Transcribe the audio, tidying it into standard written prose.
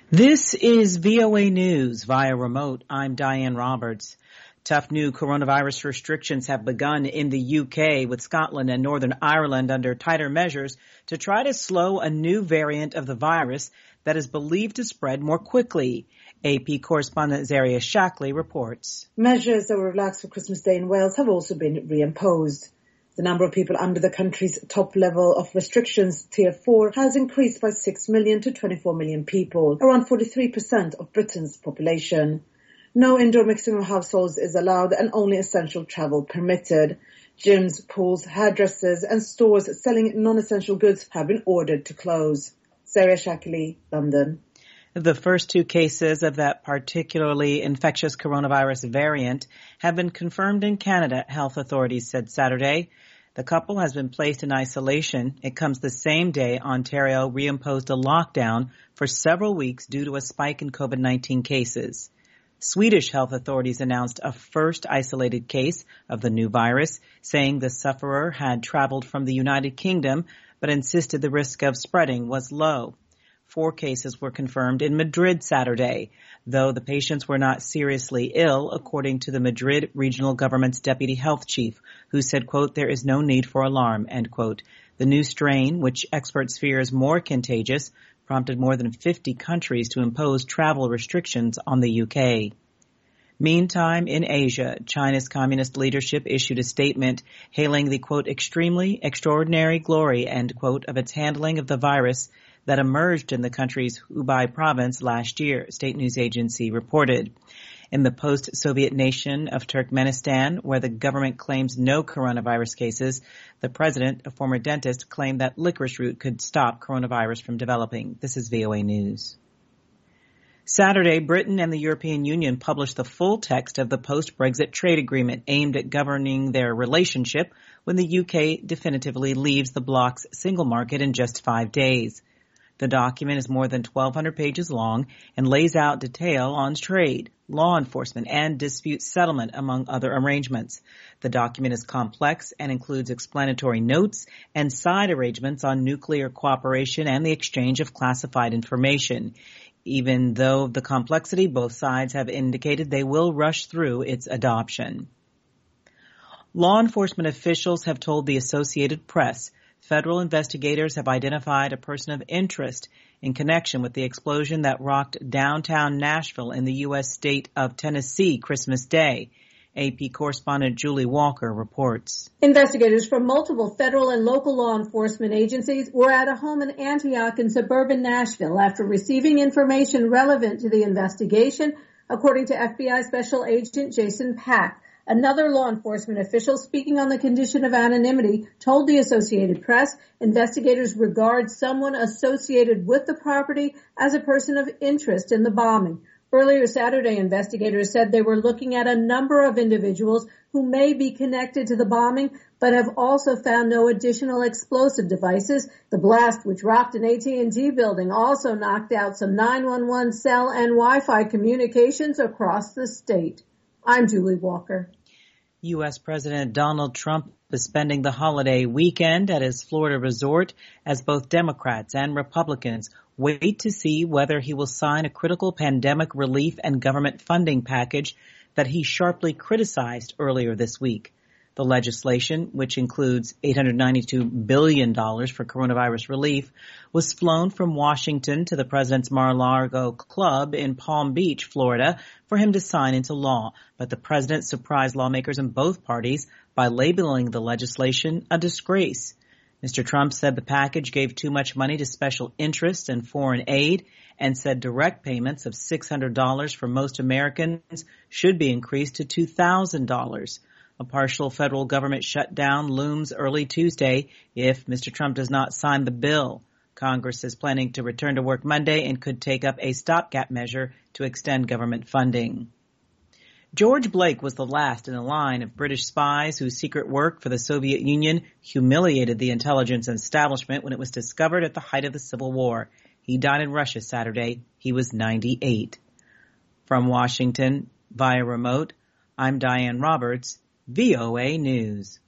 This is VOA News via remote. I'm Diane Roberts. Tough new coronavirus restrictions have begun in the UK, with Scotland and Northern Ireland under tighter measures to try to slow a new variant of the virus that is believed to spread more quickly. AP correspondent Zaria Shackley reports. Measures that were relaxed for Christmas Day in Wales have also been reimposed. The number of people under the country's top level of restrictions, Tier 4, has increased by 6 million to 24 million people, around 43% of Britain's population. No indoor mixing of households is allowed and only essential travel permitted. Gyms, pools, hairdressers and stores selling non-essential goods have been ordered to close. Zaria Shackley, London. The first two cases of that particularly infectious coronavirus variant have been confirmed in Canada, health authorities said Saturday. The couple has been placed in isolation. It comes the same day Ontario reimposed a lockdown for several weeks due to a spike in COVID-19 cases. Swedish health authorities announced a first isolated case of the new virus, saying the sufferer had traveled from the United Kingdom but insisted the risk of spreading was low. 4 cases were confirmed in Madrid Saturday, though the patients were not seriously ill, according to the Madrid regional government's deputy health chief, who said, quote, "There is no need for alarm," end quote. The new strain, which experts fear is more contagious, prompted more than 50 countries to impose travel restrictions on the UK. Meantime, in Asia, China's communist leadership issued a statement hailing the, quote, "extremely extraordinary glory," end quote, of its handling of the virus that emerged in the country's Hubei province last year, state news agency reported. In the post-Soviet nation of Turkmenistan, where the government claims no coronavirus cases, the president, a former dentist, claimed that licorice root could stop coronavirus from developing. This is VOA News. Saturday, Britain and the European Union published the full text of the post-Brexit trade agreement aimed at governing their relationship when the UK definitively leaves the bloc's single market in just 5 days. The document is more than 1,200 pages long and lays out detail on trade, law enforcement, and dispute settlement, among other arrangements. The document is complex and includes explanatory notes and side arrangements on nuclear cooperation and the exchange of classified information. Even though of the complexity, both sides have indicated they will rush through its adoption. Law enforcement officials have told the Associated Press federal investigators have identified a person of interest in connection with the explosion that rocked downtown Nashville in the U.S. state of Tennessee Christmas Day. AP correspondent Julie Walker reports. Investigators from multiple federal and local law enforcement agencies were at a home in Antioch in suburban Nashville after receiving information relevant to the investigation, according to FBI Special Agent Jason Pack. Another law enforcement official speaking on the condition of anonymity told the Associated Press investigators regard someone associated with the property as a person of interest in the bombing. Earlier Saturday, investigators said they were looking at a number of individuals who may be connected to the bombing, but have also found no additional explosive devices. The blast, which rocked an AT&T building, also knocked out some 911 cell and Wi-Fi communications across the state. I'm Julie Walker. U.S. President Donald Trump is spending the holiday weekend at his Florida resort as both Democrats and Republicans wait to see whether he will sign a critical pandemic relief and government funding package that he sharply criticized earlier this week. The legislation, which includes $892 billion for coronavirus relief, was flown from Washington to the president's Mar-a-Lago club in Palm Beach, Florida, for him to sign into law. But the president surprised lawmakers in both parties by labeling the legislation a disgrace. Mr. Trump said the package gave too much money to special interests and foreign aid and said direct payments of $600 for most Americans should be increased to $2,000. A partial federal government shutdown looms early Tuesday if Mr. Trump does not sign the bill. Congress is planning to return to work Monday and could take up a stopgap measure to extend government funding. George Blake was the last in a line of British spies whose secret work for the Soviet Union humiliated the intelligence establishment when it was discovered at the height of the Civil War. He died in Russia Saturday. He was 98. From Washington, via remote, I'm Diane Roberts, VOA News.